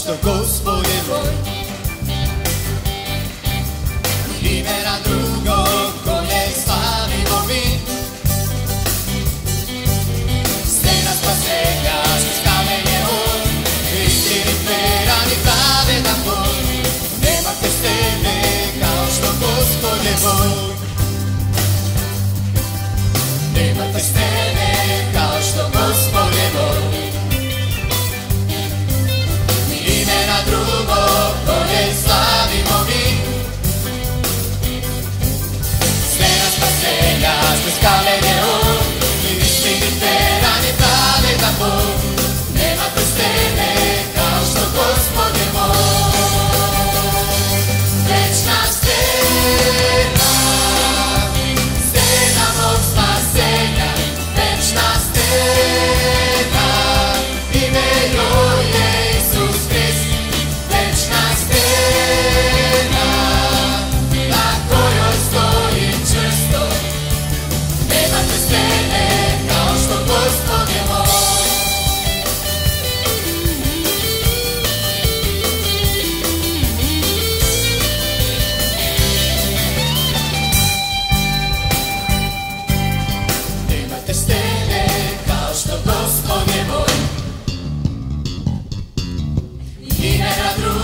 što Gospode moj. Imena drugog koje slavimo mi, stena spasenja s kamenje on, istinit veran i pravedan Bog. Nema te stene kao što Gospode moj. Nema te stene kao što Gospode moj. Imena drugog koje slavimo mi, stena spasenja s kamenje on, istinit veran i pravedan Bog. Nema te stene kao što Gospode moj. Večna stena, stena mog spasenja, večna stena, ime joj je Isus Krist. Večna stena, na kojoj stojim čvrsto, nema te stene kao što Gospode moj. Nema te stene kao što Gospode moj. Imena drugog